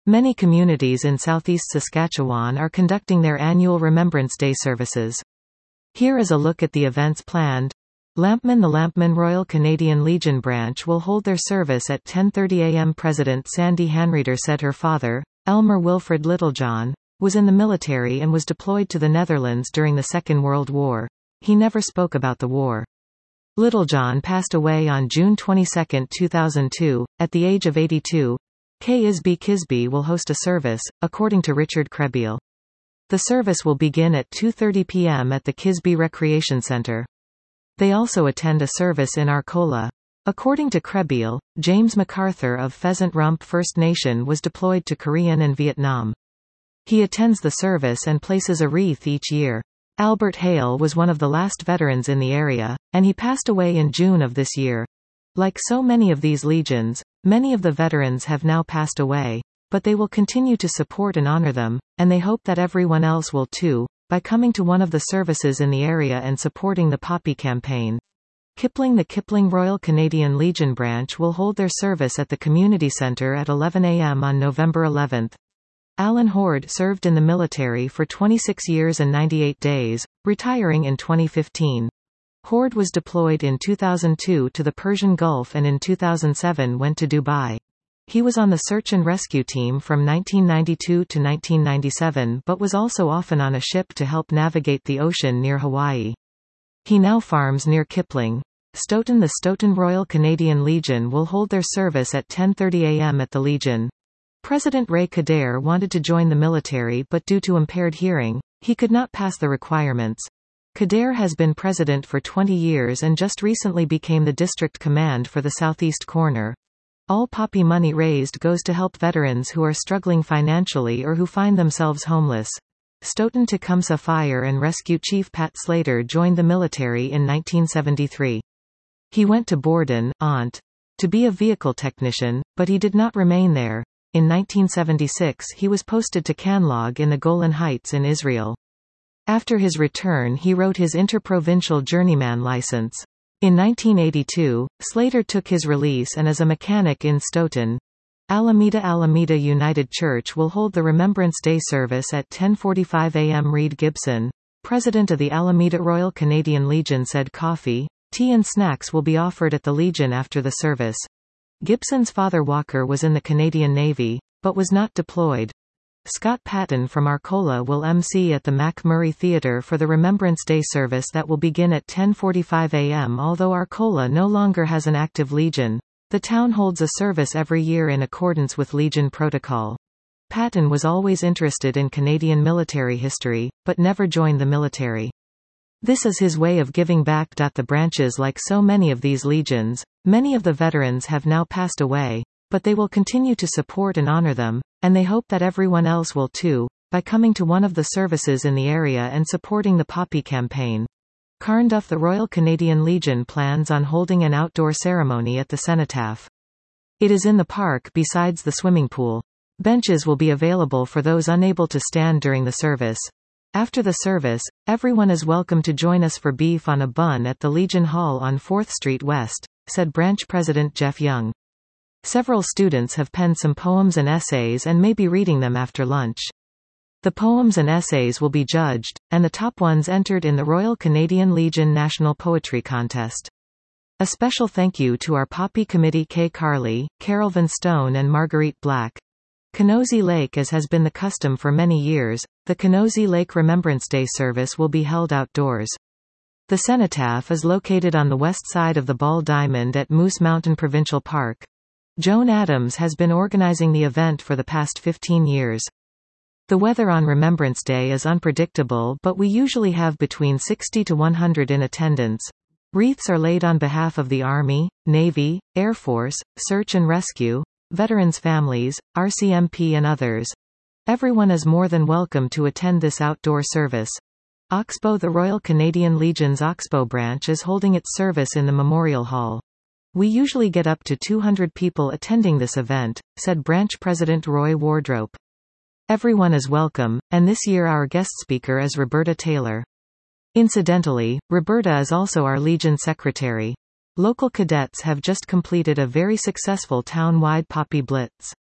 Many communities in southeast Saskatchewan are conducting their annual Remembrance Day services. Here is a look at the events planned. Lampman. The Lampman Royal Canadian Legion branch will hold their service at 10:30 a.m. President Sandy Hanreader said her father, Elmer Wilfred Littlejohn, was in the military and was deployed to the Netherlands during the Second World War. He never spoke about the war. Littlejohn passed away on June 22, 2002, at the age of 82. Kisby Kisby will host a service, according to Richard Krebiel. The service will begin at 2:30 p.m. at the Kisby Recreation Centre. They also attend a service in Arcola. According to Krebiel, James MacArthur of Pheasant Rump First Nation was deployed to Korean and Vietnam. He attends the service and places a wreath each year. Albert Hale was one of the last veterans in the area, and he passed away in June of this year. Like so many of these legions, many of the veterans have now passed away, but they will continue to support and honor them, and they hope that everyone else will too, by coming to one of the services in the area and supporting the Poppy campaign. Kipling. The Kipling Royal Canadian Legion branch will hold their service at the Community Centre at 11 a.m. on November 11. Alan Horde served in the military for 26 years and 98 days, retiring in 2015. Horde was deployed in 2002 to the Persian Gulf and in 2007 went to Dubai. He was on the search and rescue team from 1992 to 1997 but was also often on a ship to help navigate the ocean near Hawaii. He now farms near Kipling. Stoughton. The Stoughton Royal Canadian Legion will hold their service at 10:30 a.m. at the Legion. President Ray Kader wanted to join the military but due to impaired hearing, he could not pass the requirements. Kader has been president for 20 years and just recently became the district command for the southeast corner. All Poppy money raised goes to help veterans who are struggling financially or who find themselves homeless. Stoughton Tecumseh Fire and Rescue Chief Pat Slater joined the military in 1973. He went to Borden, Ont, to be a vehicle technician, but he did not remain there. In 1976 he was posted to Canlog in the Golan Heights in Israel. After his return he wrote his interprovincial journeyman license. In 1982, Slater took his release and is a mechanic in Stoughton. Alameda United Church will hold the Remembrance Day service at 10:45 a.m. Reed Gibson, president of the Alameda Royal Canadian Legion said coffee, tea and snacks will be offered at the Legion after the service. Gibson's father Walker was in the Canadian Navy, but was not deployed. Scott Patton from Arcola will MC at the Mac Murray Theatre for the Remembrance Day service that will begin at 10:45 a.m. Although Arcola no longer has an active Legion, the town holds a service every year in accordance with Legion protocol. Patton was always interested in Canadian military history, but never joined the military. This is his way of giving back. The branches, like so many of these legions, many of the veterans have now passed away, but they will continue to support and honor them, and they hope that everyone else will too, by coming to one of the services in the area and supporting the Poppy campaign. Carnduff. The Royal Canadian Legion plans on holding an outdoor ceremony at the cenotaph. It is in the park besides the swimming pool. Benches will be available for those unable to stand during the service. After the service, everyone is welcome to join us for beef on a bun at the Legion Hall on 4th Street West, said branch president Jeff Young. Several students have penned some poems and essays and may be reading them after lunch. The poems and essays will be judged, and the top ones entered in the Royal Canadian Legion National Poetry Contest. A special thank you to our Poppy Committee Kay Carley, Carol Van Stone and Marguerite Black. Kenosi Lake. As has been the custom for many years, the Kenosi Lake Remembrance Day service will be held outdoors. The cenotaph is located on the west side of the Ball Diamond at Moose Mountain Provincial Park. Joan Adams has been organizing the event for the past 15 years. The weather on Remembrance Day is unpredictable, but we usually have between 60 to 100 in attendance. Wreaths are laid on behalf of the Army, Navy, Air Force, Search and Rescue, veterans' families, RCMP and others. Everyone is more than welcome to attend this outdoor service. Oxbow. The Royal Canadian Legion's Oxbow branch is holding its service in the Memorial Hall. We usually get up to 200 people attending this event, said branch president Roy Wardrope. Everyone is welcome, and this year our guest speaker is Roberta Taylor. Incidentally, Roberta is also our Legion secretary. Local cadets have just completed a very successful town-wide Poppy Blitz.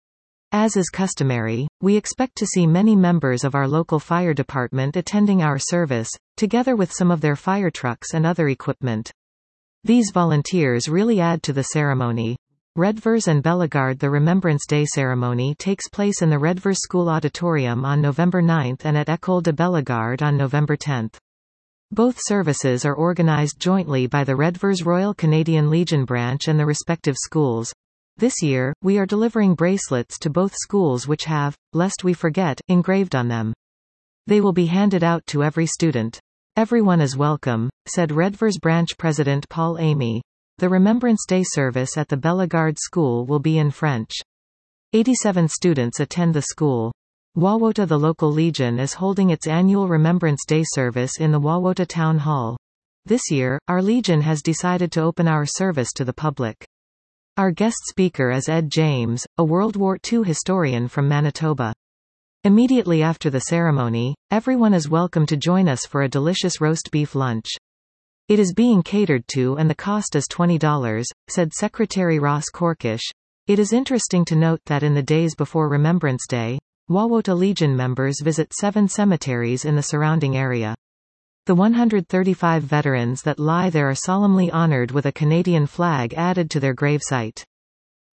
As is customary, we expect to see many members of our local fire department attending our service, together with some of their fire trucks and other equipment. These volunteers really add to the ceremony. Redvers and Bellegarde. The Remembrance Day ceremony takes place in the Redvers School Auditorium on November 9 and at École de Bellegarde on November 10. Both services are organized jointly by the Redvers Royal Canadian Legion branch and the respective schools. This year, we are delivering bracelets to both schools which have, lest we forget, engraved on them. They will be handed out to every student. Everyone is welcome, said Redvers branch president Paul Amy. The Remembrance Day service at the Bellegarde School will be in French. 87 students attend the school. Wawota. The local legion is holding its annual Remembrance Day service in the Wawota Town Hall. This year, our legion has decided to open our service to the public. Our guest speaker is Ed James, a World War II historian from Manitoba. Immediately after the ceremony, everyone is welcome to join us for a delicious roast beef lunch. It is being catered to and the cost is $20, said Secretary Ross Corkish. It is interesting to note that in the days before Remembrance Day, Wawota Legion members visit 7 cemeteries in the surrounding area. The 135 veterans that lie there are solemnly honored with a Canadian flag added to their gravesite.